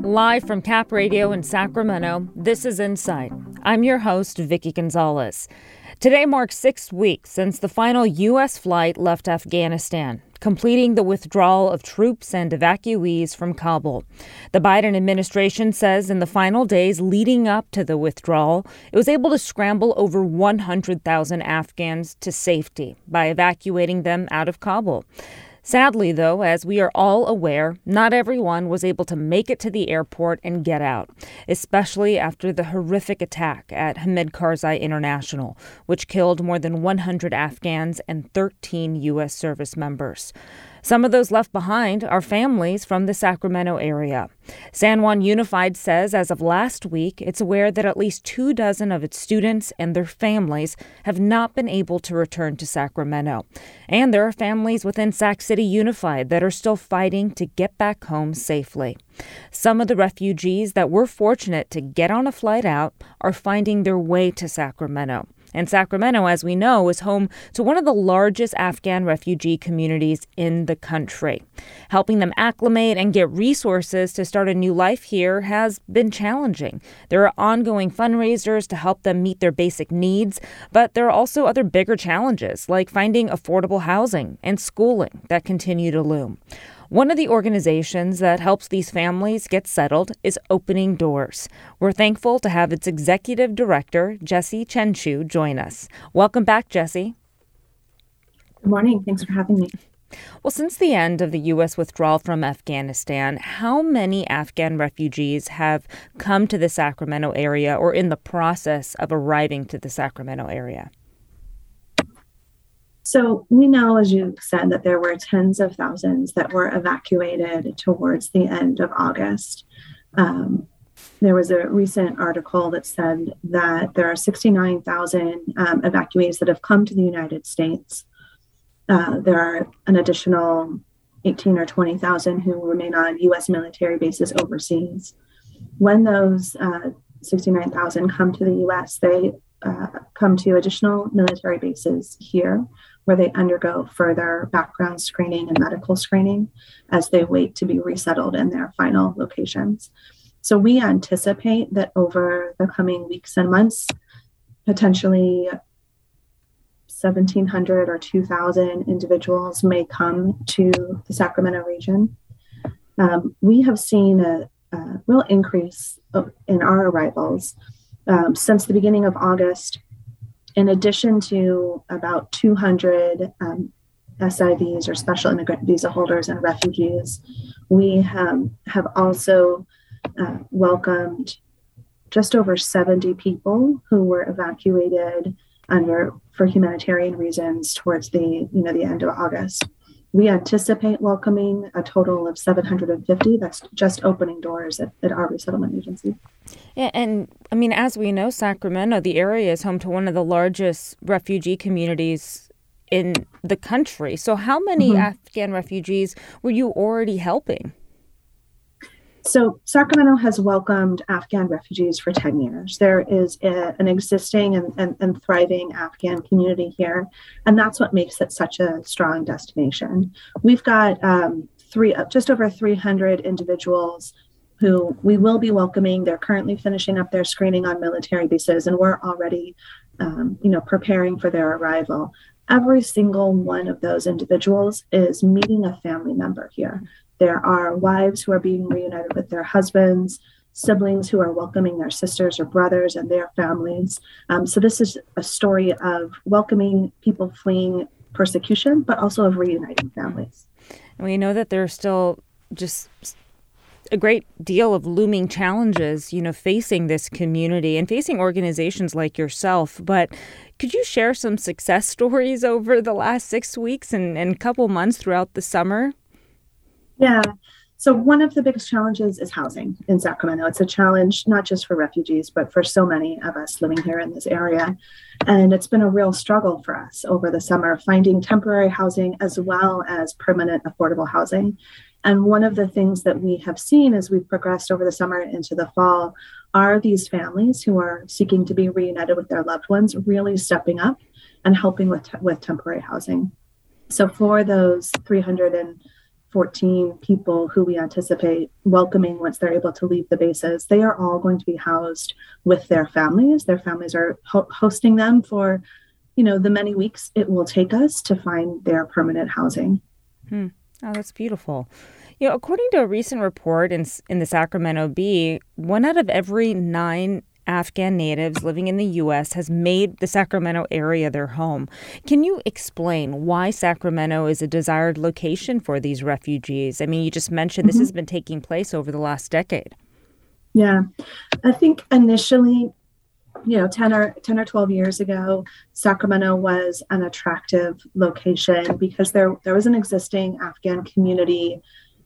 Live from Cap Radio in Sacramento, this is Insight. I'm your host, Vicky Gonzalez. Today marks 6 weeks since the final U.S. flight left Afghanistan, completing the withdrawal of troops and evacuees from Kabul. The Biden administration says in the final days leading up to the withdrawal, it was able to scramble over 100,000 Afghans to safety by evacuating them out of Kabul. Sadly, though, as we are all aware, not everyone was able to make it to the airport and get out, especially after the horrific attack at Hamid Karzai International, which killed more than 100 Afghans and 13 U.S. service members. Some of those left behind are families from the Sacramento area. San Juan Unified says as of last week, it's aware that at least 24 of its students and their families have not been able to return to Sacramento. And there are families within Sac City Unified that are still fighting to get back home safely. Some of the refugees that were fortunate to get on a flight out are finding their way to Sacramento. And Sacramento, as we know, is home to one of the largest Afghan refugee communities in the country. Helping them acclimate and get resources to start a new life here has been challenging. There are ongoing fundraisers to help them meet their basic needs, but there are also other bigger challenges, like finding affordable housing and schooling that continue to loom. One of the organizations that helps these families get settled is Opening Doors. We're thankful to have its executive director, Jessie Chenchu, join us. Welcome back, Jessie. Good morning. Thanks for having me. Well, since the end of the U.S. withdrawal from Afghanistan, how many Afghan refugees have come to the Sacramento area or in the process of arriving to the Sacramento area? So we know, as you said, that there were tens of thousands that were evacuated towards the end of August. There was a recent article that said that there are 69,000 evacuees that have come to the United States. There are an additional 18 or 20,000 who remain on U.S. military bases overseas. When those 69,000 come to the U.S., they come to additional military bases here, where they undergo further background screening and medical screening as they wait to be resettled in their final locations. So we anticipate that over the coming weeks and months, potentially 1,700 or 2,000 individuals may come to the Sacramento region. We have seen a real increase in our arrivals since the beginning of August. In addition to about 200 SIVs or special immigrant visa holders and refugees, we have also welcomed just over 70 people who were evacuated for humanitarian reasons towards the end of August. We anticipate welcoming a total of 750. That's just Opening Doors at our resettlement agency. Yeah, and I mean, as we know, Sacramento, the area is home to one of the largest refugee communities in the country. So how many Afghan refugees were you already helping? So Sacramento has welcomed Afghan refugees for 10 years. There is an existing and thriving Afghan community here, and that's what makes it such a strong destination. We've got just over 300 individuals who we will be welcoming. They're currently finishing up their screening on military bases, and we're already preparing for their arrival. Every single one of those individuals is meeting a family member here. There are wives who are being reunited with their husbands, siblings who are welcoming their sisters or brothers and their families. So this is a story of welcoming people fleeing persecution, but also of reuniting families. And we know that there's still just a great deal of looming challenges, facing this community and facing organizations like yourself. But could you share some success stories over the last 6 weeks and couple months throughout the summer? Yeah. So one of the biggest challenges is housing in Sacramento. It's a challenge not just for refugees, but for so many of us living here in this area. And it's been a real struggle for us over the summer, finding temporary housing as well as permanent affordable housing. And one of the things that we have seen as we've progressed over the summer into the fall are these families who are seeking to be reunited with their loved ones really stepping up and helping with temporary housing. So for those 14 people who we anticipate welcoming once they're able to leave the bases. They are all going to be housed with their families. Their families are hosting them for, the many weeks it will take us to find their permanent housing. Oh, that's beautiful. According to a recent report in the Sacramento Bee, 1 out of every 9 Afghan natives living in the U.S. has made the Sacramento area their home. Can you explain why Sacramento is a desired location for these refugees? I mean, you just mentioned this has been taking place over the last decade. Yeah, I think initially, 10 or 12 years ago, Sacramento was an attractive location because there was an existing Afghan community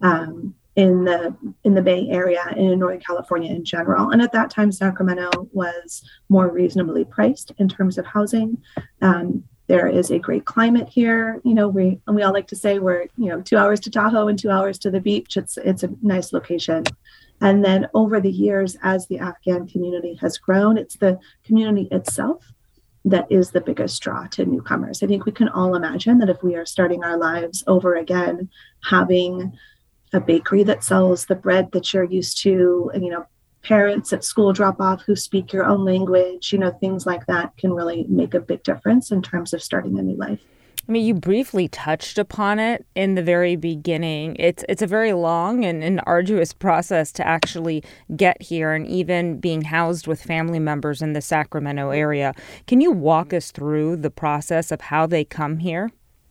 in the Bay Area and in Northern California in general. And at that time, Sacramento was more reasonably priced in terms of housing. There is a great climate here. We all like to say we're 2 hours to Tahoe and 2 hours to the beach. It's a nice location. And then over the years, as the Afghan community has grown, it's the community itself that is the biggest draw to newcomers. I think we can all imagine that if we are starting our lives over again, having a bakery that sells the bread that you're used to, parents at school drop off who speak your own language, things like that can really make a big difference in terms of starting a new life. I mean, you briefly touched upon it in the very beginning. It's a very long and an arduous process to actually get here and even being housed with family members in the Sacramento area. Can you walk us through the process of how they come here?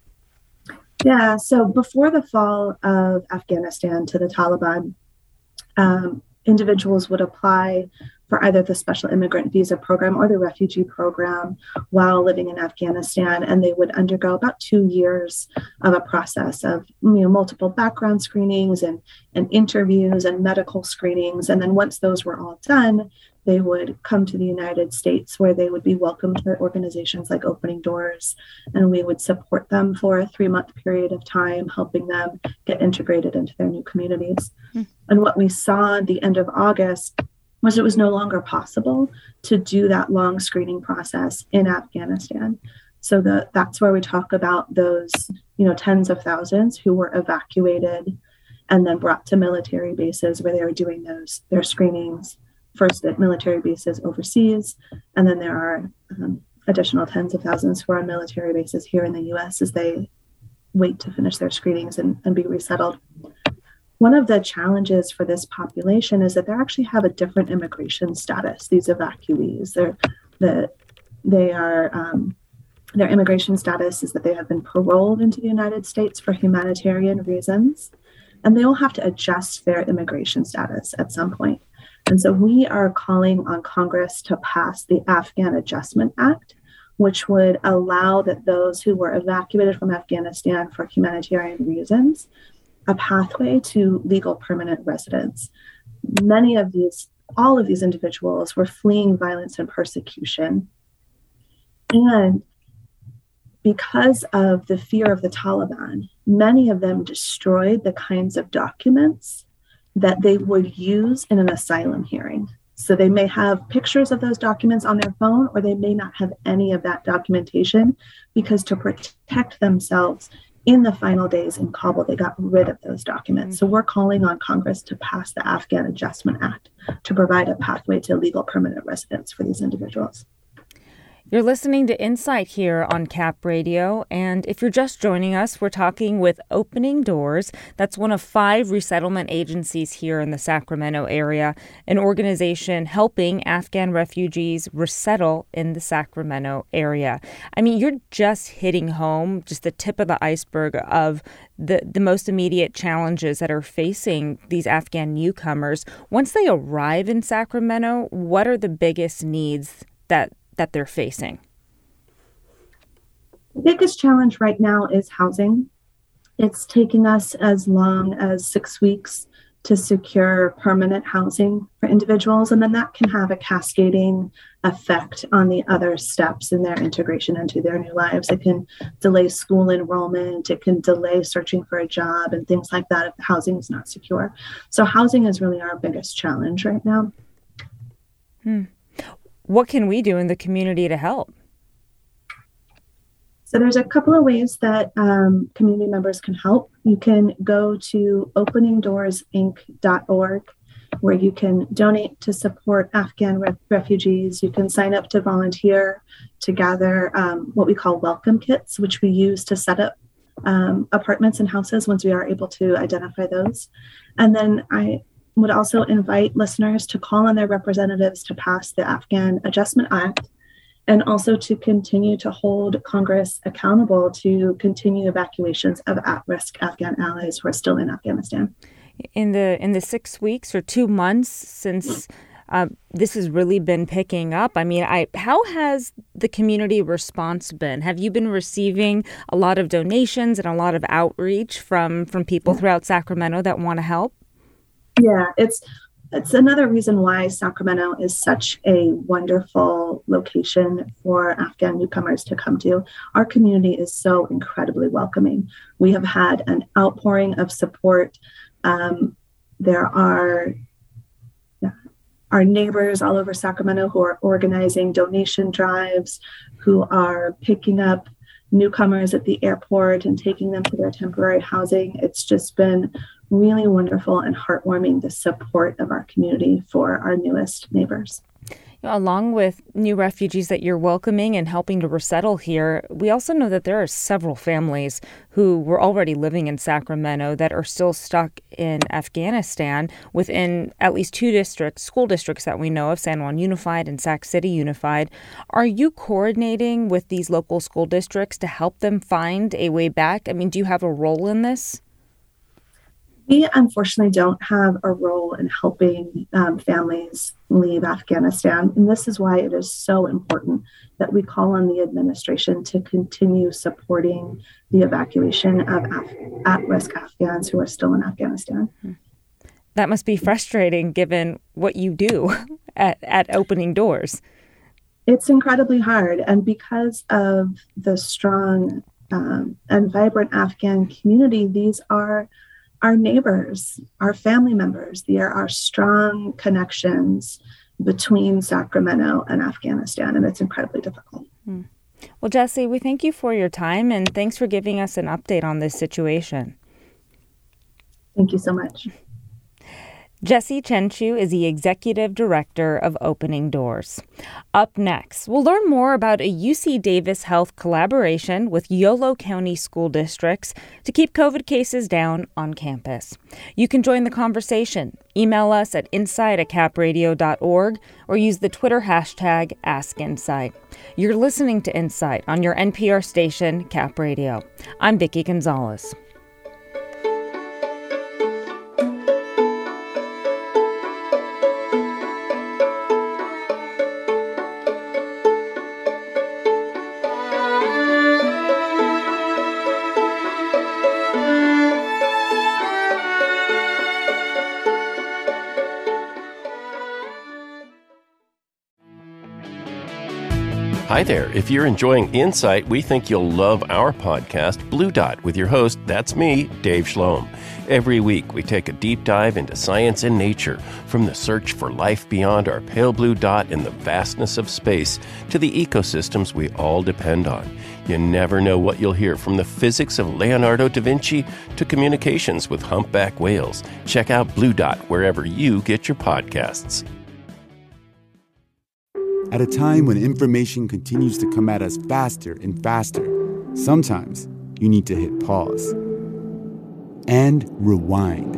Yeah, so before the fall of Afghanistan to the Taliban, individuals would apply for either the special immigrant visa program or the refugee program while living in Afghanistan, and they would undergo about 2 years of a process of multiple background screenings and interviews and medical screenings. And then once those were all done, they would come to the United States, where they would be welcomed by organizations like Opening Doors, and we would support them for a 3-month period of time, helping them get integrated into their new communities. And what we saw at the end of August was it was no longer possible to do that long screening process in Afghanistan. So that's where we talk about those, tens of thousands who were evacuated and then brought to military bases where they were doing their screenings, first at military bases overseas, and then there are additional tens of thousands who are on military bases here in the U.S. as they wait to finish their screenings and be resettled. One of the challenges for this population is that they actually have a different immigration status, these evacuees. Their immigration status is that they have been paroled into the United States for humanitarian reasons, and they will have to adjust their immigration status at some point. And so we are calling on Congress to pass the Afghan Adjustment Act, which would allow that those who were evacuated from Afghanistan for humanitarian reasons a pathway to legal permanent residence. All of these individuals were fleeing violence and persecution. And because of the fear of the Taliban, many of them destroyed the kinds of documents that they would use in an asylum hearing. So they may have pictures of those documents on their phone, or they may not have any of that documentation, because to protect themselves in the final days in Kabul, they got rid of those documents. So we're calling on Congress to pass the Afghan Adjustment Act to provide a pathway to legal permanent residence for these individuals. You're listening to Insight here on Cap Radio, and if you're just joining us, we're talking with Opening Doors. That's one of 5 resettlement agencies here in the Sacramento area, an organization helping Afghan refugees resettle in the Sacramento area. I mean, you're just hitting home, just the tip of the iceberg of the most immediate challenges that are facing these Afghan newcomers. Once they arrive in Sacramento, what are the biggest needs that they're facing? The biggest challenge right now is housing. It's taking us as long as 6 weeks to secure permanent housing for individuals, and then that can have a cascading effect on the other steps in their integration into their new lives. It can delay school enrollment, it can delay searching for a job and things like that if the housing is not secure. So housing is really our biggest challenge right now. What can we do in the community to help? So there's a couple of ways that community members can help. You can go to openingdoorsinc.org, where you can donate to support Afghan refugees. You can sign up to volunteer to gather what we call welcome kits, which we use to set up apartments and houses once we are able to identify those. And then I would also invite listeners to call on their representatives to pass the Afghan Adjustment Act, and also to continue to hold Congress accountable to continue evacuations of at-risk Afghan allies who are still in Afghanistan. In the 6 weeks or 2 months since this has really been picking up, how has the community response been? Have you been receiving a lot of donations and a lot of outreach from people throughout Sacramento that want to help? Yeah, it's another reason why Sacramento is such a wonderful location for Afghan newcomers to come to. Our community is so incredibly welcoming. We have had an outpouring of support. There are our neighbors all over Sacramento who are organizing donation drives, who are picking up newcomers at the airport and taking them to their temporary housing. It's just been really wonderful and heartwarming, the support of our community for our newest neighbors. Along with new refugees that you're welcoming and helping to resettle here, we also know that there are several families who were already living in Sacramento that are still stuck in Afghanistan within at least 2 school districts that we know of, San Juan Unified and Sac City Unified. Are you coordinating with these local school districts to help them find a way back? Do you have a role in this? We unfortunately don't have a role in helping families leave Afghanistan. And this is why it is so important that we call on the administration to continue supporting the evacuation of at-risk Afghans who are still in Afghanistan. That must be frustrating given what you do at Opening Doors. It's incredibly hard. And because of the strong and vibrant Afghan community, these are our neighbors, our family members. They are our strong connections between Sacramento and Afghanistan, and it's incredibly difficult. Well, Jessie, we thank you for your time, and thanks for giving us an update on this situation. Thank you so much. Jessie Chenchu is the executive director of Opening Doors. Up next, we'll learn more about a UC Davis Health collaboration with Yolo County school districts to keep COVID cases down on campus. You can join the conversation. Email us at insight@capradio.org or use the Twitter hashtag AskInsight. You're listening to Insight on your NPR station, Cap Radio. I'm Vicki Gonzalez. Hi there. If you're enjoying Insight, we think you'll love our podcast, Blue Dot, with your host, that's me, Dave Schloem. Every week, we take a deep dive into science and nature, from the search for life beyond our pale blue dot in the vastness of space to the ecosystems we all depend on. You never know what you'll hear, from the physics of Leonardo da Vinci to communications with humpback whales. Check out Blue Dot wherever you get your podcasts. At a time when information continues to come at us faster and faster, sometimes you need to hit pause and rewind.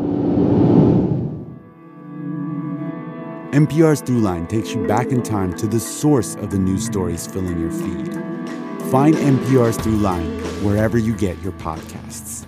NPR's Throughline takes you back in time to the source of the news stories filling your feed. Find NPR's Throughline wherever you get your podcasts.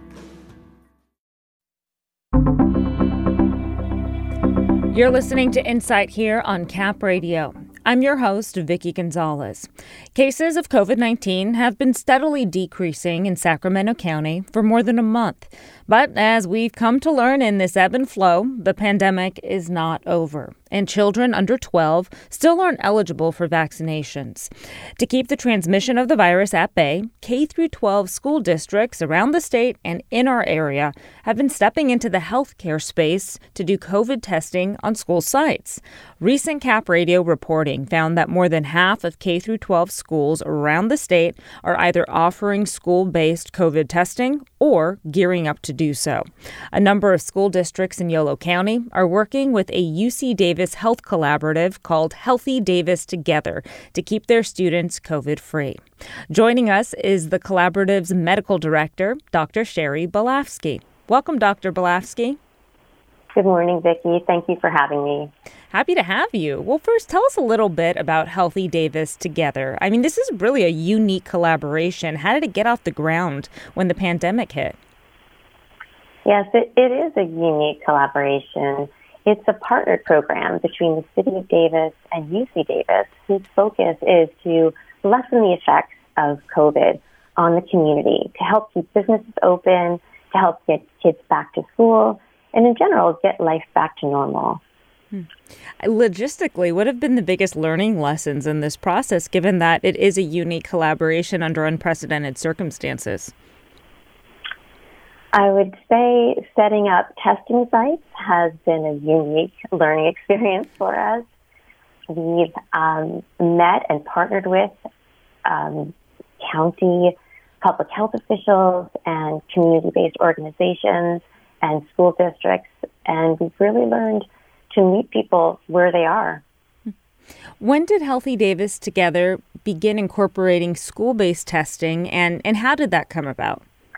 You're listening to Insight here on Cap Radio. I'm your host, Vicki Gonzalez. Cases of COVID-19 have been steadily decreasing in Sacramento County for more than a month. But as we've come to learn in this ebb and flow, the pandemic is not over, and children under 12 still aren't eligible for vaccinations. To keep the transmission of the virus at bay, K-12 school districts around the state and in our area have been stepping into the healthcare space to do COVID testing on school sites. Recent Cap Radio reporting tracking found that more than half of K through 12 schools around the state are either offering school-based COVID testing or gearing up to do so. A number of school districts in Yolo County are working with a UC Davis health collaborative called Healthy Davis Together to keep their students COVID-free. Joining us is the collaborative's medical director, Dr. Sherry Belafsky. Welcome, Dr. Belafsky. Good morning, Vicki. Thank you for having me. Happy to have you. Well, first, tell us a little bit about Healthy Davis Together. I mean, this is really a unique collaboration. How did it get off the ground when the pandemic hit? Yes, it is a unique collaboration. It's a partnered program between the City of Davis and UC Davis, whose focus is to lessen the effects of COVID on the community, to help keep businesses open, to help get kids back to school, and in general, get life back to normal. Logistically, what have been the biggest learning lessons in this process, given that it is a unique collaboration under unprecedented circumstances? I would say setting up testing sites has been a unique learning experience for us. We've met and partnered with county public health officials and community-based organizations and school districts, and we've really learned to meet people where they are. When did Healthy Davis Together begin incorporating school-based testing, and how did that come about?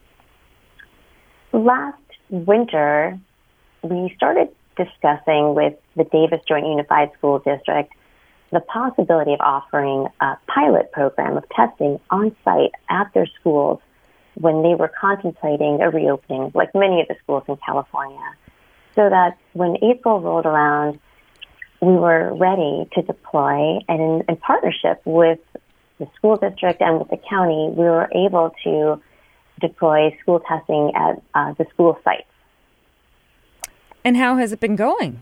Last winter, we started discussing with the Davis Joint Unified School District the possibility of offering a pilot program of testing on site at their schools when they were contemplating a reopening, like many of the schools in California, so that when April rolled around, we were ready to deploy, and in partnership with the school district and with the county, we were able to deploy school testing at the school sites. And how has it been going?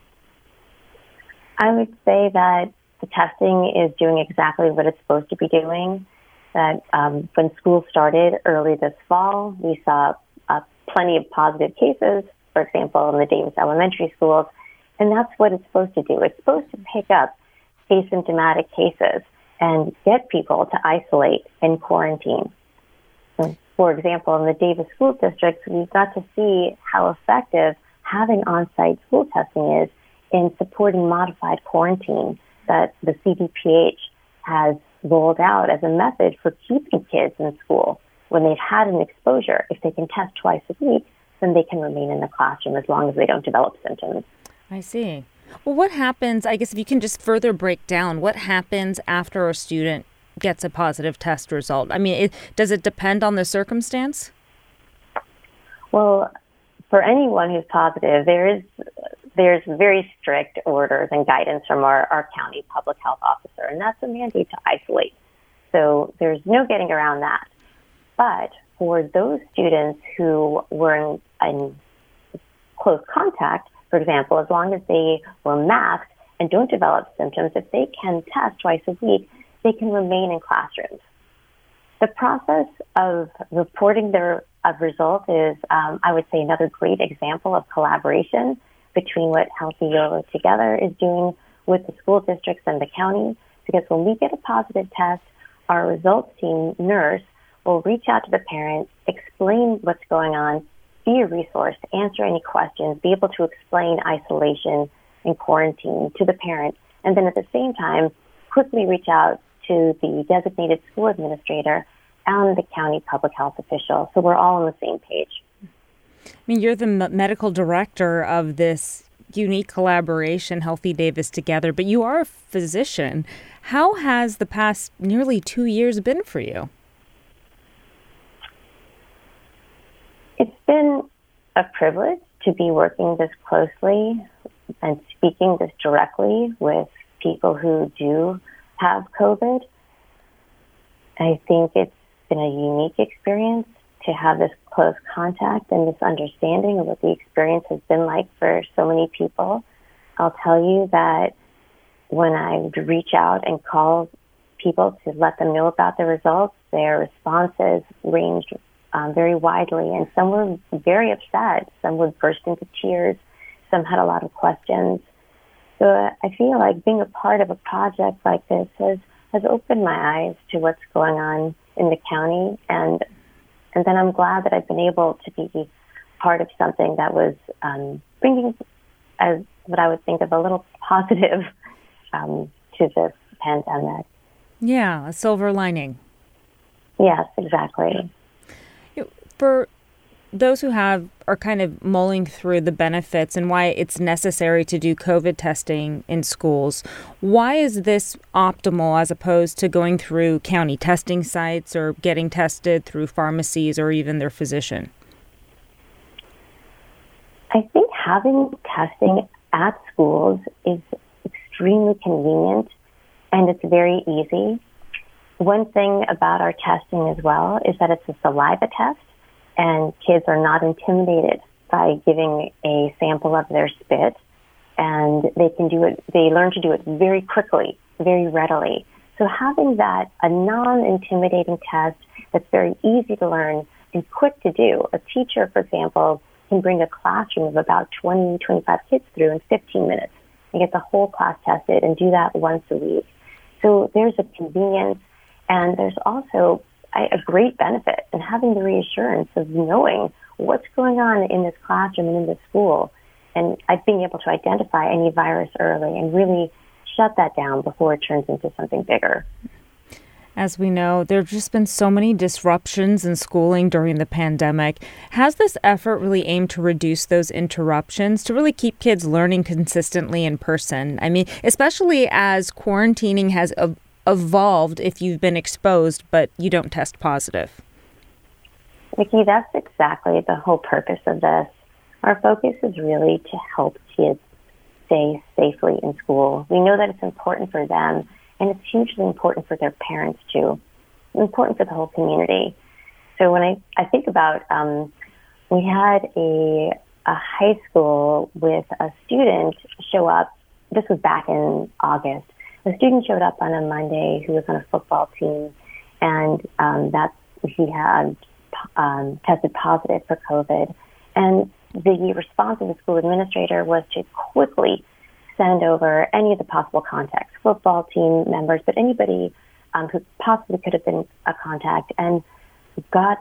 I would say that the testing is doing exactly what it's supposed to be doing. That when school started early this fall, we saw plenty of positive cases, for example, in the Davis elementary schools, and that's what it's supposed to do. It's supposed to pick up asymptomatic cases and get people to isolate and quarantine. So, for example, in the Davis School District, we've got to see how effective having on-site school testing is in supporting modified quarantine that the CDPH has rolled out as a method for keeping kids in school. When they've had an exposure, if they can test twice a week, then they can remain in the classroom as long as they don't develop symptoms. I see. Well, what happens, I guess if you can just further break down, what happens after a student gets a positive test result? I mean, does it depend on the circumstance? Well, for anyone who's positive, there's very strict orders and guidance from our county public health officer, and that's a mandate to isolate. So there's no getting around that. But for those students who were in close contact, for example, as long as they were masked and don't develop symptoms, if they can test twice a week, they can remain in classrooms. The process of reporting their results is, I would say, another great example of collaboration between what Healthy Yolo Together is doing with the school districts and the county. Because when we get a positive test, our results team nurse will reach out to the parent, explain what's going on, be a resource, answer any questions, be able to explain isolation and quarantine to the parent, and then at the same time, quickly reach out to the designated school administrator and the county public health official. So we're all on the same page. I mean, you're the medical director of this unique collaboration, Healthy Davis Together, but you are a physician. How has the past nearly 2 years been for you? It's been a privilege to be working this closely and speaking this directly with people who do have COVID. I think it's been a unique experience to have this close contact and this understanding of what the experience has been like for so many people. I'll tell you that when I would reach out and call people to let them know about the results, their responses ranged very widely, and some were very upset. Some would burst into tears. Some had a lot of questions. So I feel like being a part of a project like this has opened my eyes to what's going on in the county, and then I'm glad that I've been able to be part of something that was bringing, as what I would think of, a little positive to this pandemic. Yeah, a silver lining. Yes, exactly. For those who are kind of mulling through the benefits and why it's necessary to do COVID testing in schools, why is this optimal as opposed to going through county testing sites or getting tested through pharmacies or even their physician? I think having testing at schools is extremely convenient and it's very easy. One thing about our testing as well is that it's a saliva test, and kids are not intimidated by giving a sample of their spit, and they learn to do it very quickly, very readily. So having that, a non-intimidating test that's very easy to learn and quick to do. A teacher, for example, can bring a classroom of about 20, 25 kids through in 15 minutes and get the whole class tested and do that once a week. So there's a convenience, and there's also a great benefit in having the reassurance of knowing what's going on in this classroom and in this school, and being able to identify any virus early and really shut that down before it turns into something bigger. As we know, there have just been so many disruptions in schooling during the pandemic. Has this effort really aimed to reduce those interruptions, to really keep kids learning consistently in person? I mean, especially as quarantining has evolved if you've been exposed, but you don't test positive. Vicki, that's exactly the whole purpose of this. Our focus is really to help kids stay safely in school. We know that it's important for them, and it's hugely important for their parents too. It's important for the whole community. So when I think about, we had a high school with a student show up. This was back in August. The student showed up on a Monday who was on a football team, and he had tested positive for COVID. And the response of the school administrator was to quickly send over any of the possible contacts, football team members, but anybody who possibly could have been a contact, and got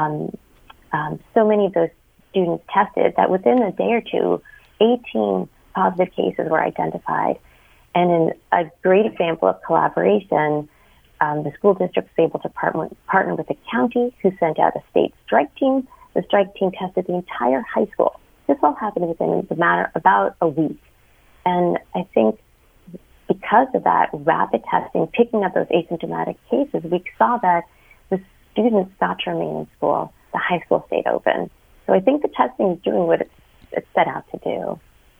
so many of those students tested that within a day or two, 18 positive cases were identified. And in a great example of collaboration, the school district was able to partner with the county, who sent out a state strike team. The strike team tested the entire high school. This all happened within the matter about a week. And I think because of that rapid testing, picking up those asymptomatic cases, we saw that the students got to remain in school. The high school stayed open. So I think the testing is doing what it's set out to do.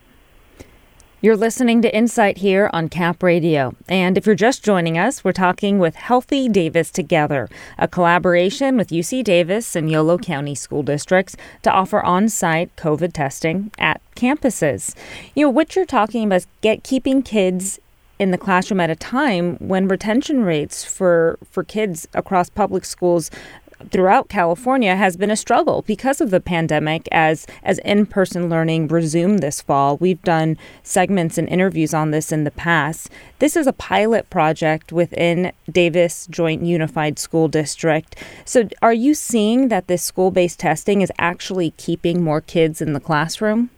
You're listening to Insight here on Cap Radio. And if you're just joining us, we're talking with Healthy Davis Together, a collaboration with UC Davis and Yolo County school districts to offer on-site COVID testing at campuses. You know, what you're talking about is keeping kids in the classroom at a time when retention rates for kids across public schools throughout California has been a struggle because of the pandemic as in-person learning resumed this fall. We've done segments and interviews on this in the past. This is a pilot project within Davis Joint Unified School District. So are you seeing that this school-based testing is actually keeping more kids in the classroom?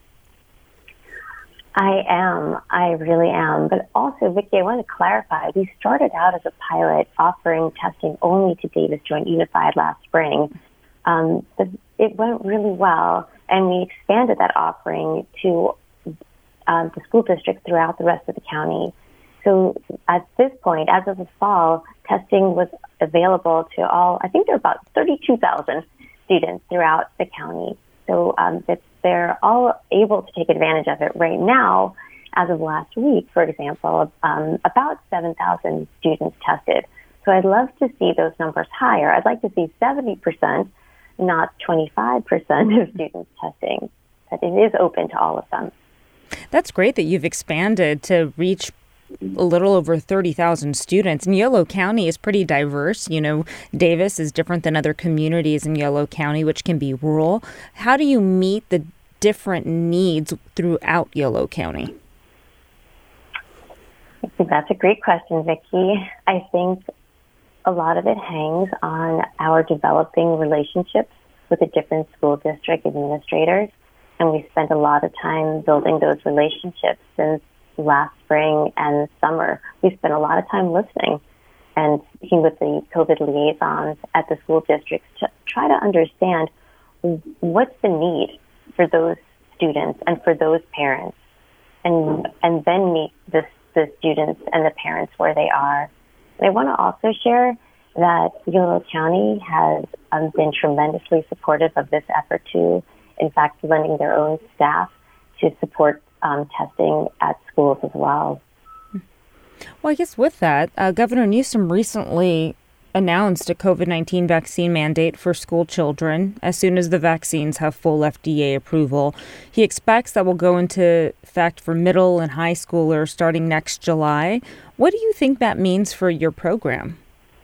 I am. I really am. But also, Vicki, I want to clarify. We started out as a pilot offering testing only to Davis Joint Unified last spring. But it went really well, and we expanded that offering to the school districts throughout the rest of the county. So at this point, as of the fall, testing was available to all, I think there are about 32,000 students throughout the county. So they're all able to take advantage of it right now. As of last week, for example, about 7,000 students tested. So I'd love to see those numbers higher. I'd like to see 70%, not 25% of students testing. But it is open to all of them. That's great that you've expanded to reach a little over 30,000 students. And Yolo County is pretty diverse. You know, Davis is different than other communities in Yolo County, which can be rural. How do you meet the different needs throughout Yolo County? That's a great question, Vicki. I think a lot of it hangs on our developing relationships with the different school district administrators. And we spent a lot of time building those relationships since last spring and summer. We spent a lot of time listening and speaking with the COVID liaisons at the school districts to try to understand what's the need for those students and for those parents, and then meet the students and the parents where they are. And I want to also share that Yolo County has been tremendously supportive of this effort too. In fact, lending their own staff to support testing at schools as well. Well, I guess with that, Governor Newsom recently announced a COVID-19 vaccine mandate for school children as soon as the vaccines have full FDA approval. He expects that will go into effect for middle and high schoolers starting next July. What do you think that means for your program?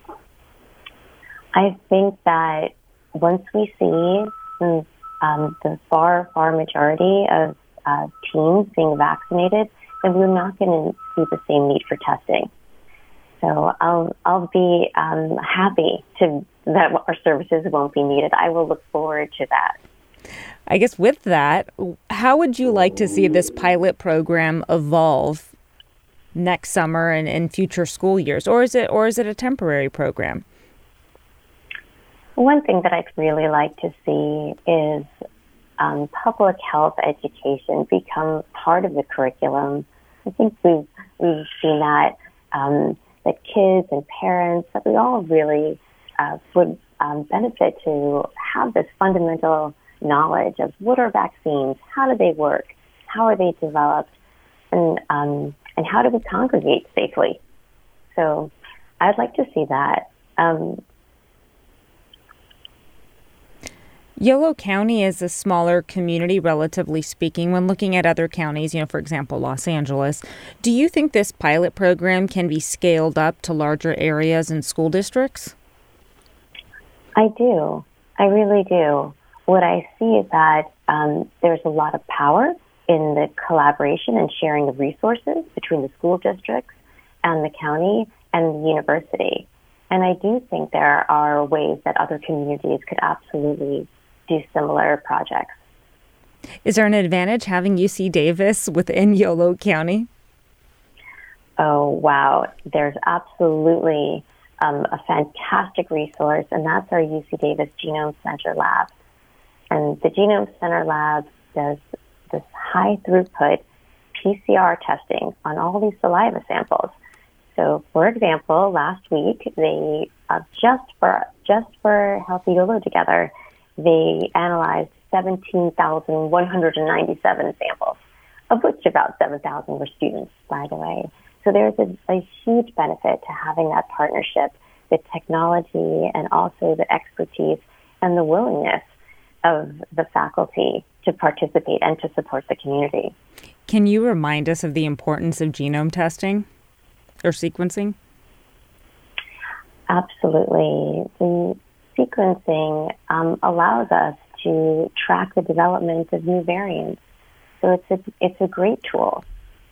I think that once we see the far majority of teens being vaccinated, then we're not going to see the same need for testing. So I'll be happy that our services won't be needed. I will look forward to that. I guess with that, how would you like to see this pilot program evolve next summer and in future school years, or is it a temporary program? One thing that I'd really like to see is public health education become part of the curriculum. I think we've seen that kids and parents, that we all really would benefit to have this fundamental knowledge of what are vaccines, how do they work, how are they developed, and how do we congregate safely. So I'd like to see that. Yolo County is a smaller community, relatively speaking, when looking at other counties, for example, Los Angeles. Do you think this pilot program can be scaled up to larger areas and school districts? I do. I really do. What I see is that there's a lot of power in the collaboration and sharing of resources between the school districts and the county and the university. And I do think there are ways that other communities could absolutely do similar projects. Is there an advantage having UC Davis within Yolo County? Oh, wow. There's absolutely a fantastic resource, and that's our UC Davis Genome Center Lab. And the Genome Center Lab does this high throughput PCR testing on all these saliva samples. So, for example, last week, they just for Healthy Yolo Together, they analyzed 17,197 samples, of which about 7,000 were students, by the way. So there's a huge benefit to having that partnership, the technology and also the expertise and the willingness of the faculty to participate and to support the community. Can you remind us of the importance of genome testing or sequencing? Absolutely. The sequencing allows us to track the development of new variants. So it's a great tool.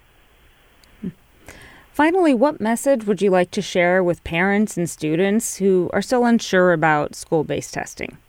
Finally, what message would you like to share with parents and students who are still unsure about school-based testing?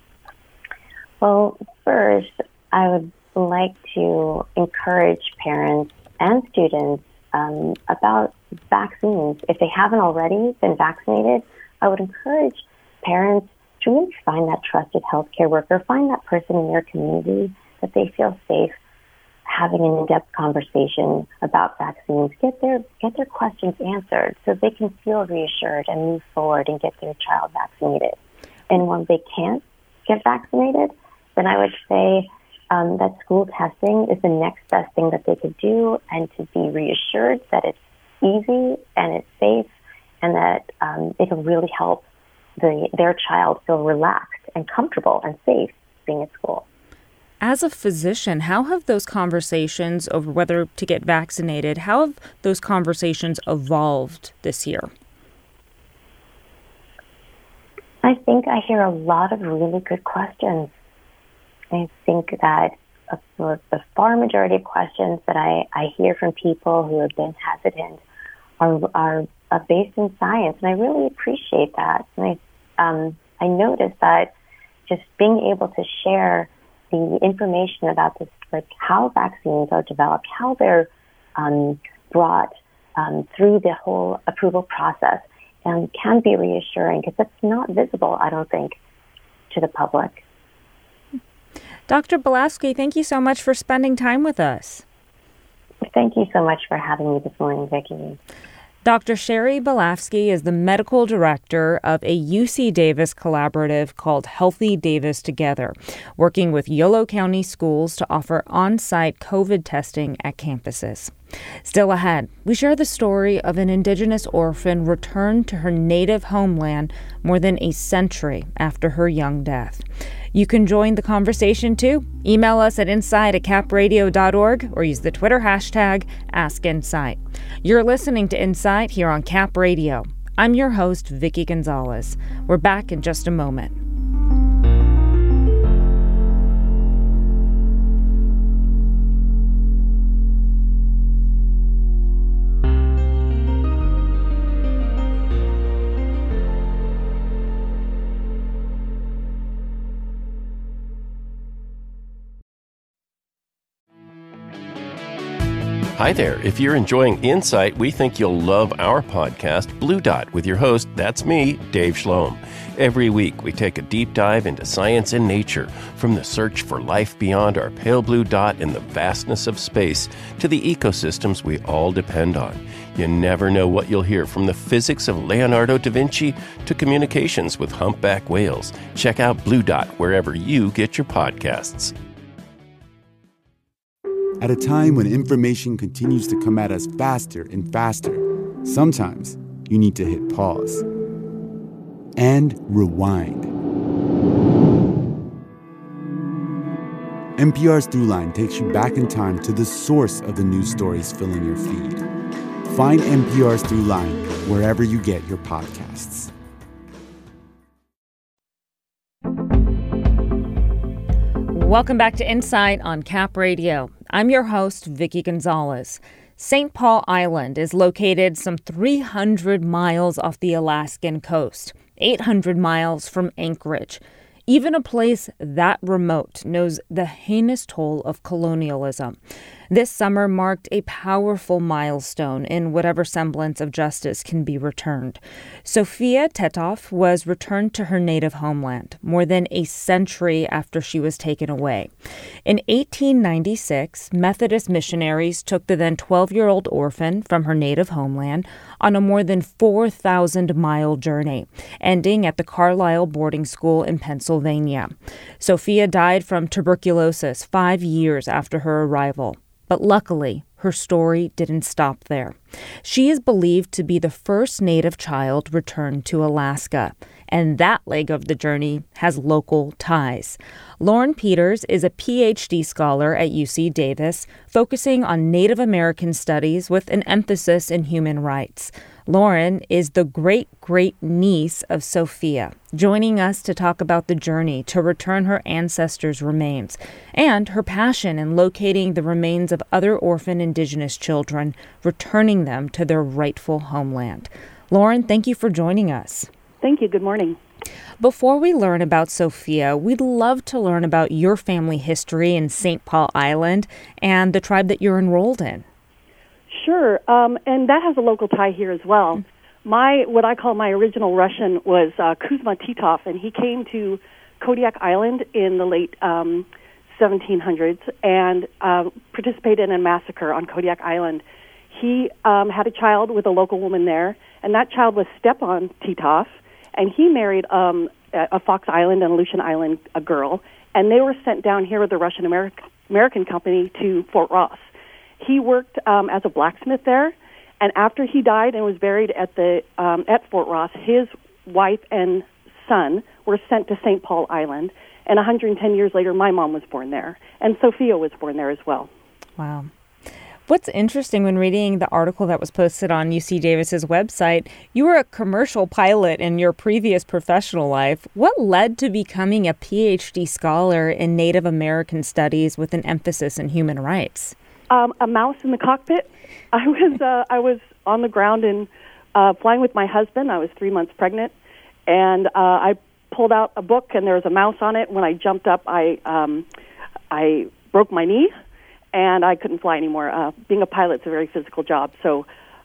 Well, first, I would like to encourage parents and students about vaccines. If they haven't already been vaccinated, I would encourage parents to really find that trusted healthcare worker, find that person in their community that they feel safe having an in-depth conversation about vaccines, get their questions answered so they can feel reassured and move forward and get their child vaccinated. And when they can't get vaccinated, then I would say that school testing is the next best thing that they could do, and to be reassured that it's easy and it's safe and that it'll really help their child feel relaxed and comfortable and safe being at school. As a physician, how have those conversations over whether to get vaccinated, how have those conversations evolved this year? I think I hear a lot of really good questions. I think that the far majority of questions that I hear from people who have been hesitant are based in science, and I really appreciate that. And I noticed that just being able to share the information about this, like how vaccines are developed, how they're brought through the whole approval process, can be reassuring because it's not visible, I don't think, to the public. Dr. Belawski, thank you so much for spending time with us. Thank you so much for having me this morning, Vicki. Dr. Sherry Belawski is the medical director of a UC Davis collaborative called Healthy Davis Together, working with Yolo County schools to offer on-site COVID testing at campuses. Still ahead, we share the story of an Indigenous orphan returned to her native homeland more than a century after her young death. You can join the conversation too. Email us at insight@capradio.org or use the Twitter hashtag AskInsight. You're listening to Insight here on Cap Radio. I'm your host, Vicki Gonzalez. We're back in just a moment. Hi there. If you're enjoying Insight, we think you'll love our podcast, Blue Dot, with your host, that's me, Dave Shlom. Every week, we take a deep dive into science and nature, from the search for life beyond our pale blue dot in the vastness of space to the ecosystems we all depend on. You never know what you'll hear, from the physics of Leonardo da Vinci to communications with humpback whales. Check out Blue Dot wherever you get your podcasts. At a time when information continues to come at us faster and faster, sometimes you need to hit pause and rewind. NPR's Throughline takes you back in time to the source of the news stories filling your feed. Find NPR's Throughline wherever you get your podcasts. Welcome back to Insight on Cap Radio. I'm your host, Vicki Gonzalez. St. Paul Island is located some 300 miles off the Alaskan coast, 800 miles from Anchorage. Even a place that remote knows the heinous toll of colonialism. This summer marked a powerful milestone in whatever semblance of justice can be returned. Sophia Tetoff was returned to her native homeland more than a century after she was taken away. In 1896, Methodist missionaries took the then 12-year-old orphan from her native homeland on a more than 4,000-mile journey, ending at the Carlisle boarding school in Pennsylvania. Sophia died from tuberculosis 5 years after her arrival. But luckily, her story didn't stop there. She is believed to be the first Native child returned to Alaska, and that leg of the journey has local ties. Lauren Peters is a PhD scholar at UC Davis, focusing on Native American studies with an emphasis in human rights. Lauren is the great-great-niece of Sophia, joining us to talk about the journey to return her ancestors' remains and her passion in locating the remains of other orphan Indigenous children, returning them to their rightful homeland. Lauren, thank you for joining us. Thank you. Good morning. Before we learn about Sophia, we'd love to learn about your family history in St. Paul Island and the tribe that you're enrolled in. Sure, and that has a local tie here as well. What I call my original Russian was Kuzma Titov, and he came to Kodiak Island in the late 1700s and participated in a massacre on Kodiak Island. He had a child with a local woman there, and that child was Stepan Titov, and he married a Fox Island and Aleutian Island a girl, and they were sent down here with the Russian American company to Fort Ross. He worked as a blacksmith there, and after he died and was buried at Fort Ross, his wife and son were sent to St. Paul Island, and 110 years later, my mom was born there, and Sophia was born there as well. Wow. What's interesting when reading the article that was posted on UC Davis's website, you were a commercial pilot in your previous professional life. What led to becoming a PhD scholar in Native American studies with an emphasis in human rights? A mouse in the cockpit. I was on the ground and flying with my husband. I was 3 months pregnant, and I pulled out a book, and there was a mouse on it. When I jumped up, I broke my knee, and I couldn't fly anymore. Being a pilot's a very physical job. So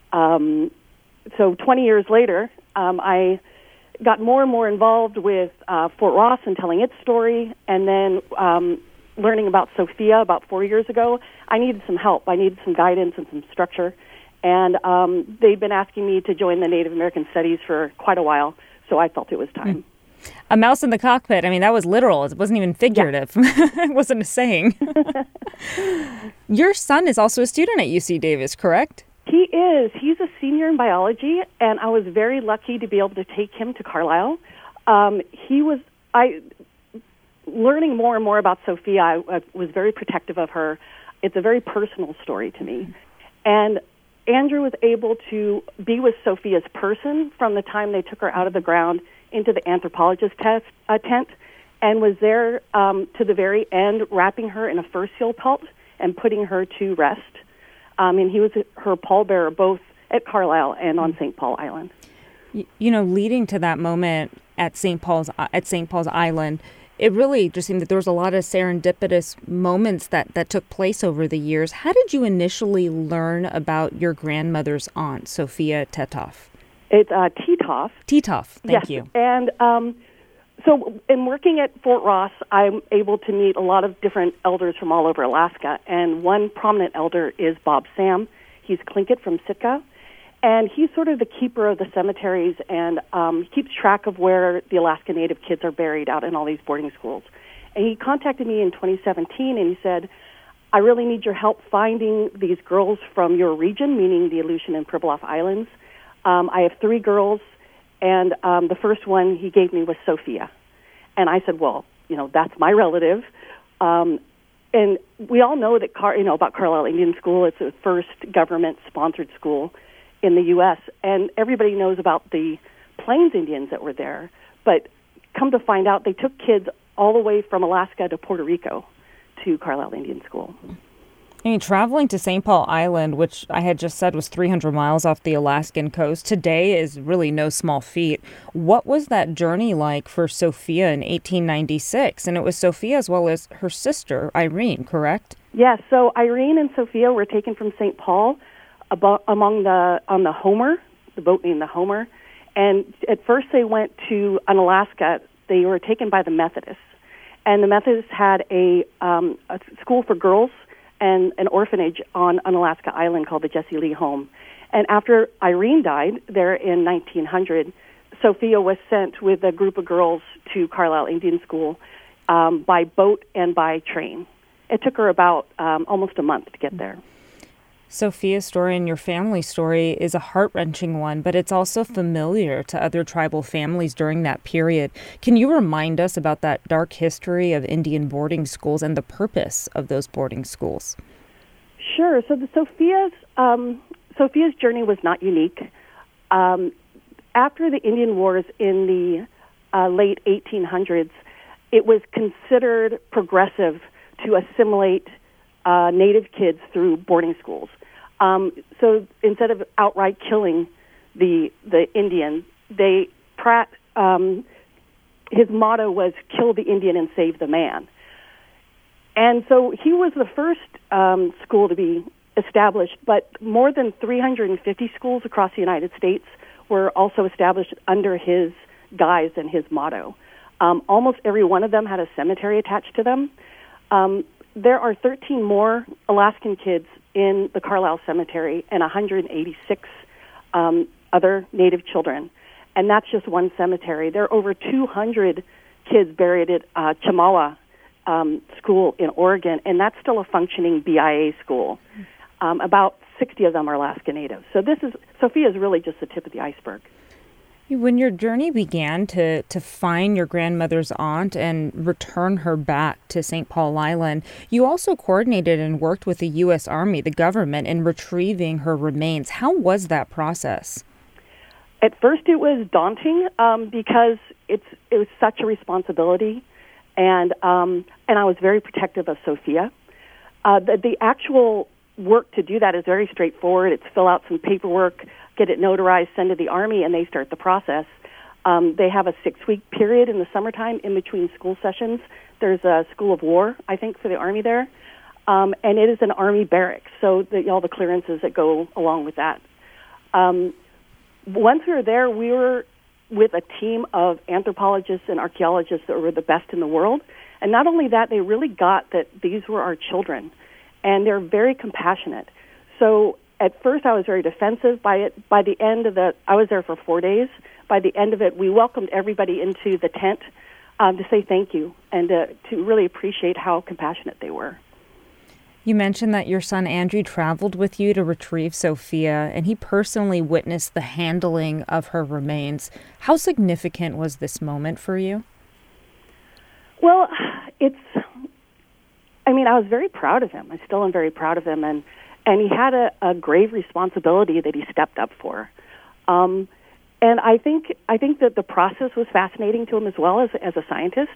20 years later, I got more and more involved with Fort Ross and telling its story, and then learning about Sophia about 4 years ago. I needed some help. I needed some guidance and some structure, and they'd been asking me to join the Native American Studies for quite a while, so I felt it was time. A mouse in the cockpit. I mean, that was literal. It wasn't even figurative. Yeah. It wasn't a saying. Your son is also a student at UC Davis, correct? He is. He's a senior in biology, and I was very lucky to be able to take him to Carlisle. Learning more and more about Sophia, I was very protective of her. It's a very personal story to me. And Andrew was able to be with Sophia's person from the time they took her out of the ground into the anthropologist tent, and was there to the very end, wrapping her in a fur seal pelt and putting her to rest. And he was her pallbearer both at Carlisle and on St. Paul Island. You know, leading to that moment at St. Paul's Island, it really just seemed that there was a lot of serendipitous moments that took place over the years. How did you initially learn about your grandmother's aunt, Sophia Tetoff? It's Tetoff. Tetoff, thank you. And so in working at Fort Ross, I'm able to meet a lot of different elders from all over Alaska, and one prominent elder is Bob Sam. He's Tlingit from Sitka, and he's sort of the keeper of the cemeteries, and he keeps track of where the Alaska Native kids are buried out in all these boarding schools. And he contacted me in 2017, and he said, I really need your help finding these girls from your region, meaning the Aleutian and Pribilof Islands. I have 3 girls, and the first one he gave me was Sophia. And I said, well, that's my relative. And we all know that about Carlisle Indian School. It's the first government-sponsored school in the U.S., and everybody knows about the Plains Indians that were there. But come to find out, they took kids all the way from Alaska to Puerto Rico to Carlisle Indian School. I mean, traveling to St. Paul Island, which I had just said was 300 miles off the Alaskan coast, today is really no small feat. What was that journey like for Sophia in 1896? And it was Sophia as well as her sister, Irene, correct? Yes, so Irene and Sophia were taken from St. Paul on the Homer, the boat named the Homer. And at first they went to Unalaska. They were taken by the Methodists. And the Methodists had a school for girls and an orphanage on Unalaska Island called the Jesse Lee Home. And after Irene died there in 1900, Sophia was sent with a group of girls to Carlisle Indian School by boat and by train. It took her about almost a month to get there. Sophia's story and your family's story is a heart-wrenching one, but it's also familiar to other tribal families during that period. Can you remind us about that dark history of Indian boarding schools and the purpose of those boarding schools? Sure. So the Sophia's journey was not unique. After the Indian Wars in the late 1800s, it was considered progressive to assimilate Native kids through boarding schools. So instead of outright killing the Indian, his motto was "Kill the Indian and save the man." And so he was the first school to be established, but more than 350 schools across the United States were also established under his guise and his motto. Almost every one of them had a cemetery attached to them. There are 13 more Alaskan kids in the Carlisle Cemetery and 186 other Native children. And that's just one cemetery. There are over 200 kids buried at Chemawa School in Oregon, and that's still a functioning BIA school. About 60 of them are Alaska Natives. So Sophia is really just the tip of the iceberg. When your journey began to find your grandmother's aunt and return her back to St. Paul Island, you also coordinated and worked with the U.S. Army, the government, in retrieving her remains. How was that process? At first it was daunting because it was such a responsibility, and I was very protective of Sophia. The actual work to do that is very straightforward. It's fill out some paperwork, get it notarized, send to the Army, and they start the process. They have a 6-week period in the summertime in between school sessions. There's a School of War, I think, for the Army there. And it is an Army barracks, so all the clearances that go along with that. Once we were there, we were with a team of anthropologists and archaeologists that were the best in the world. And not only that, they really got that these were our children, and they're very compassionate. So at first I was very defensive. By the end of I was there for 4 days. By the end of it, we welcomed everybody into the tent to say thank you and to really appreciate how compassionate they were. You mentioned that your son Andrew traveled with you to retrieve Sophia, and he personally witnessed the handling of her remains. How significant was this moment for you? Well, I was very proud of him. I still am very proud of him, and he had a grave responsibility that he stepped up for. And I think that the process was fascinating to him as well as a scientist.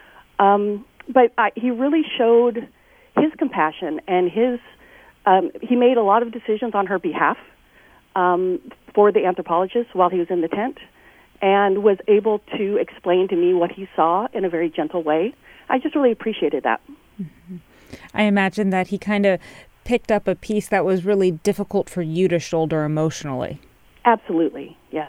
But he really showed his compassion, and he made a lot of decisions on her behalf for the anthropologist while he was in the tent, and was able to explain to me what he saw in a very gentle way. I just really appreciated that. Mm-hmm. I imagine that he kind of picked up a piece that was really difficult for you to shoulder emotionally. Absolutely, yes.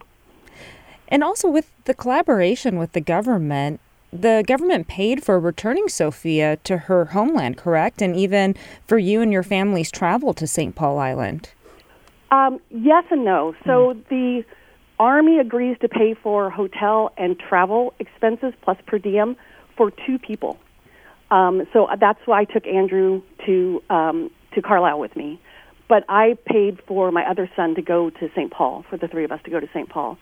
And also with the collaboration with the government paid for returning Sophia to her homeland, correct? And even for you and your family's travel to St. Paul Island. Yes and no. So the Army agrees to pay for hotel and travel expenses plus per diem for 2 people. So that's why I took Andrew to Carlisle with me. But I paid for my other son to go to St. Paul, for the 3 of us to go to St. Paul.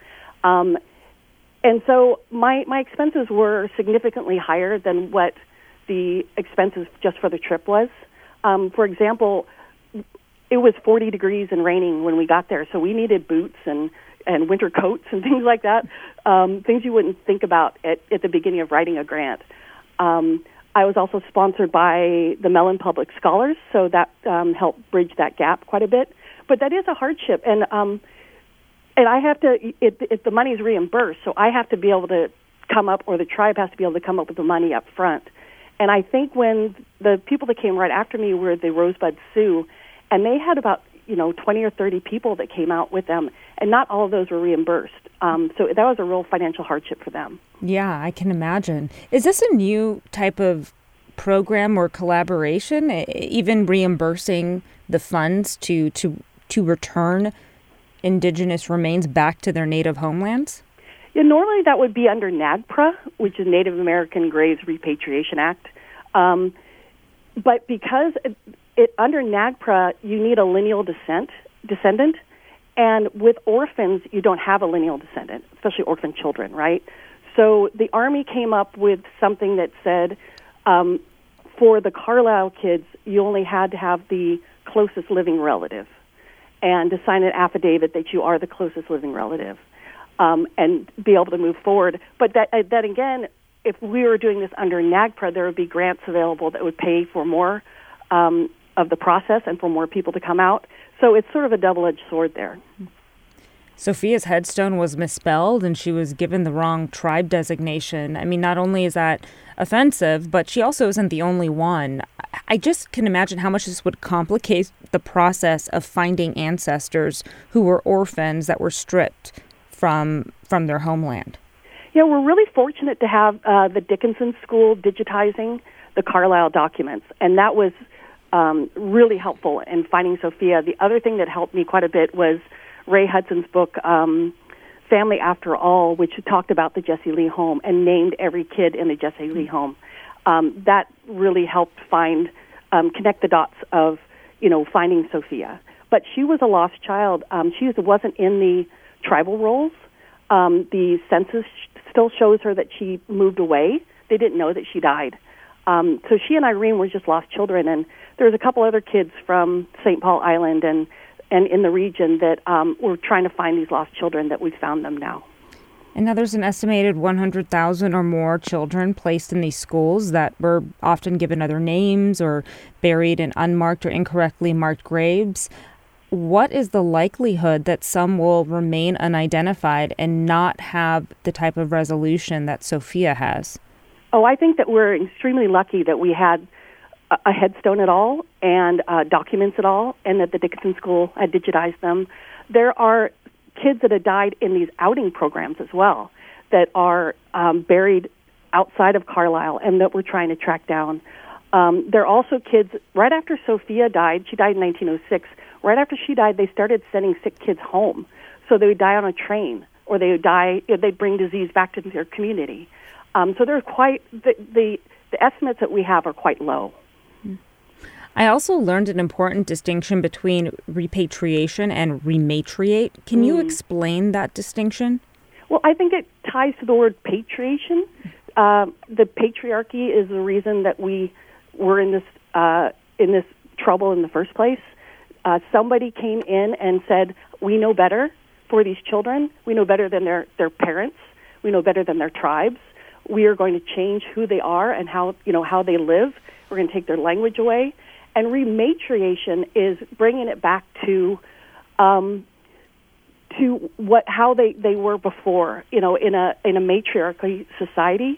And so my expenses were significantly higher than what the expenses just for the trip was. For example, it was 40 degrees and raining when we got there, so we needed boots and winter coats and things like that, things you wouldn't think about at the beginning of writing a grant. I was also sponsored by the Mellon Public Scholars, so that helped bridge that gap quite a bit. But that is a hardship, and I have to, if the money is reimbursed, so I have to be able to come up, or the tribe has to be able to come up with the money up front. And I think when the people that came right after me were the Rosebud Sioux, and they had about 20 or 30 people that came out with them, and not all of those were reimbursed. So that was a real financial hardship for them. Yeah, I can imagine. Is this a new type of program or collaboration, even reimbursing the funds to return Indigenous remains back to their native homelands? Yeah, normally that would be under NAGPRA, which is Native American Graves Repatriation Act. But because under NAGPRA, you need a lineal descendant, and with orphans, you don't have a lineal descendant, especially orphan children, right? So the Army came up with something that said, for the Carlisle kids, you only had to have the closest living relative, and to sign an affidavit that you are the closest living relative, and be able to move forward. But that again, if we were doing this under NAGPRA, there would be grants available that would pay for more of the process and for more people to come out. So it's sort of a double-edged sword there. Sophia's headstone was misspelled, and she was given the wrong tribe designation. I mean, not only is that offensive, but she also isn't the only one. I just can imagine how much this would complicate the process of finding ancestors who were orphans that were stripped from their homeland. Yeah, we're really fortunate to have the Dickinson School digitizing the Carlisle documents, and that was really helpful in finding Sophia. The other thing that helped me quite a bit was Ray Hudson's book, Family After All, which talked about the Jesse Lee home and named every kid in the Jesse Lee home. That really helped connect the dots of, finding Sophia. But she was a lost child. She wasn't in the tribal rolls. The census still shows her that she moved away. They didn't know that she died. So she and Irene were just lost children, and there was a couple other kids from St. Paul Island and in the region that were trying to find these lost children that we found them now. And now there's an estimated 100,000 or more children placed in these schools that were often given other names or buried in unmarked or incorrectly marked graves. What is the likelihood that some will remain unidentified and not have the type of resolution that Sophia has? Oh, I think that we're extremely lucky that we had a headstone at all and documents at all, and that the Dickinson School had digitized them. There are kids that have died in these outing programs as well that are buried outside of Carlisle and that we're trying to track down. There are also kids, right after Sophia died, she died in 1906, right after she died, they started sending sick kids home. So they would die on a train, or they would die, they'd bring disease back to their community. So they're quite, the estimates that we have are quite low. I also learned an important distinction between repatriation and rematriate. Can you explain that distinction? Well, I think it ties to the word patriation. The patriarchy is the reason that we were in this trouble in the first place. Somebody came in and said, "We know better for these children. We know better than their parents. We know better than their tribes. We are going to change who they are and how they live. We're going to take their language away." And rematriation is bringing it back to how they were before, in a matriarchy society.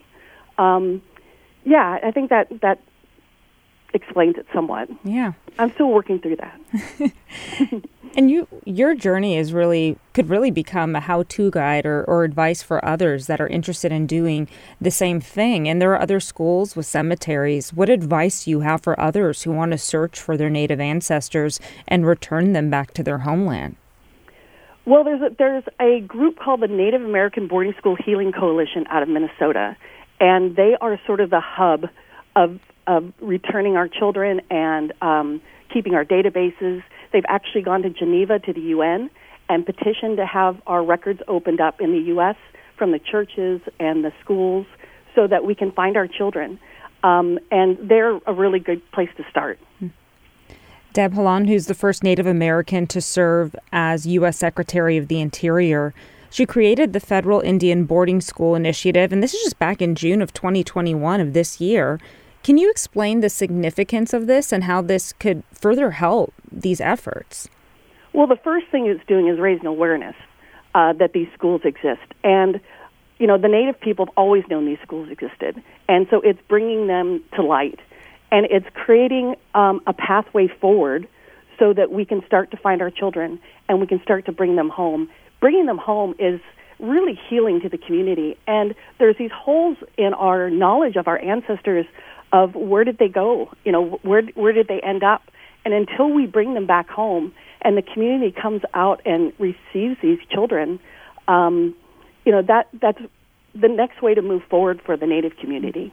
I think that explains it somewhat. Yeah, I'm still working through that. And your journey could really become a how-to guide or advice for others that are interested in doing the same thing. And there are other schools with cemeteries. What advice do you have for others who want to search for their Native ancestors and return them back to their homeland? Well, there's a group called the Native American Boarding School Healing Coalition out of Minnesota, and they are sort of the hub of returning our children and keeping our databases. They've actually gone to Geneva, to the UN, and petitioned to have our records opened up in the U.S. from the churches and the schools so that we can find our children. And they're a really good place to start. Deb Haaland, who's the first Native American to serve as U.S. Secretary of the Interior, she created the Federal Indian Boarding School Initiative, and this is just back in June of 2021 of this year. Can you explain the significance of this and how this could further help these efforts? Well, the first thing it's doing is raising awareness that these schools exist. And, the Native people have always known these schools existed. And so it's bringing them to light. And it's creating a pathway forward so that we can start to find our children and we can start to bring them home. Bringing them home is really healing to the community. And there's these holes in our knowledge of our ancestors of where did they go, where did they end up? And until we bring them back home and the community comes out and receives these children, that's the next way to move forward for the Native community.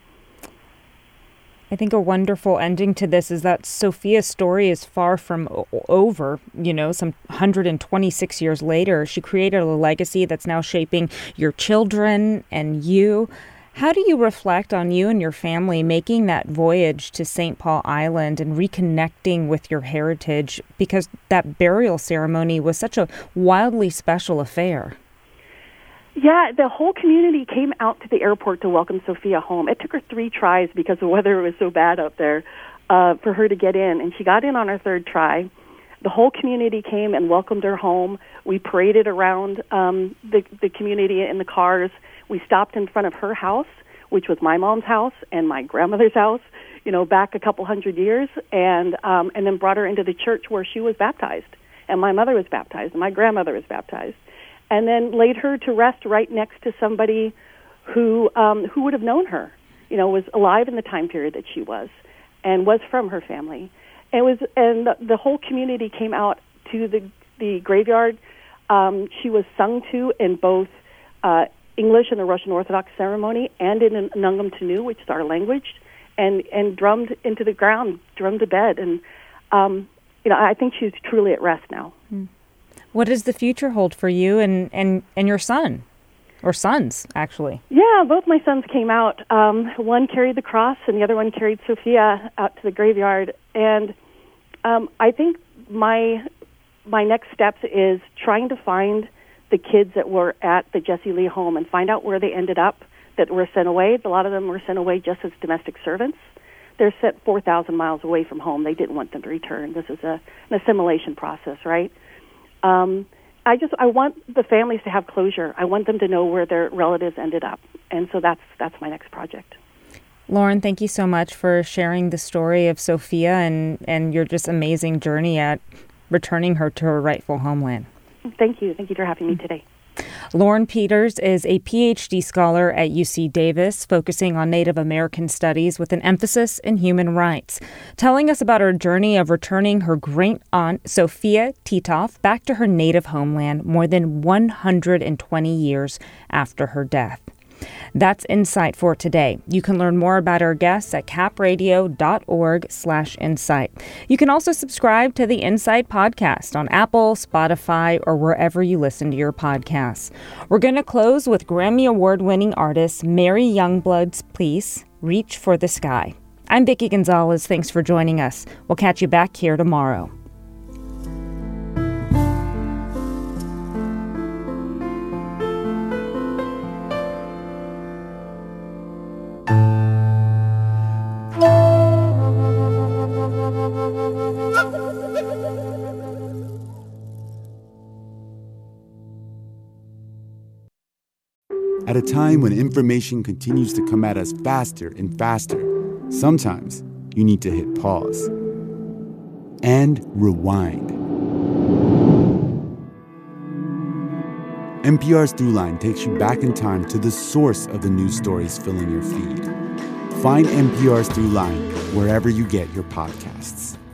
I think a wonderful ending to this is that Sophia's story is far from over. Some 126 years later, she created a legacy that's now shaping your children and you. How do you reflect on you and your family making that voyage to St. Paul Island and reconnecting with your heritage, because that burial ceremony was such a wildly special affair? Yeah, the whole community came out to the airport to welcome Sophia home. It took her 3 tries because the weather was so bad out there for her to get in, and she got in on her 3rd try. The whole community came and welcomed her home. We paraded around the community in the cars. We stopped in front of her house, which was my mom's house and my grandmother's house, back a couple hundred years, and then brought her into the church where she was baptized. And my mother was baptized, and my grandmother was baptized. And then laid her to rest right next to somebody who would have known her, was alive in the time period that she was, and was from her family. And the whole community came out to the graveyard. She was sung to in both English in the Russian Orthodox ceremony and in Nungam Tanu, which is our language, and drummed into the ground, drummed to bed. And, I think she's truly at rest now. What does the future hold for you and your son? Or sons, actually? Yeah, both my sons came out. One carried the cross and the other one carried Sophia out to the graveyard. And I think my next steps is trying to find the the kids that were at the Jesse Lee home and find out where they ended up, that were sent away. A lot of them were sent away just as domestic servants. They're sent 4,000 miles away from home. They didn't want them to return. This is an assimilation process, right? I want the families to have closure. I want them to know where their relatives ended up. And so that's my next project. Lauren, thank you so much for sharing the story of Sophia and your just amazing journey at returning her to her rightful homeland. Thank you. Thank you for having me today. Lauren Peters is a PhD scholar at UC Davis, focusing on Native American studies with an emphasis in human rights, telling us about her journey of returning her great-aunt, Sophia Titoff, back to her native homeland more than 120 years after her death. That's Insight for today. You can learn more about our guests at capradio.org/insight. You can also subscribe to the Insight podcast on Apple, Spotify, or wherever you listen to your podcasts. We're going to close with Grammy Award-winning artist Mary Youngblood's piece, Reach for the Sky. I'm Vicki Gonzalez. Thanks for joining us. We'll catch you back here tomorrow. At a time when information continues to come at us faster and faster, sometimes you need to hit pause and rewind. NPR's Throughline takes you back in time to the source of the news stories filling your feed. Find NPR's Throughline wherever you get your podcasts.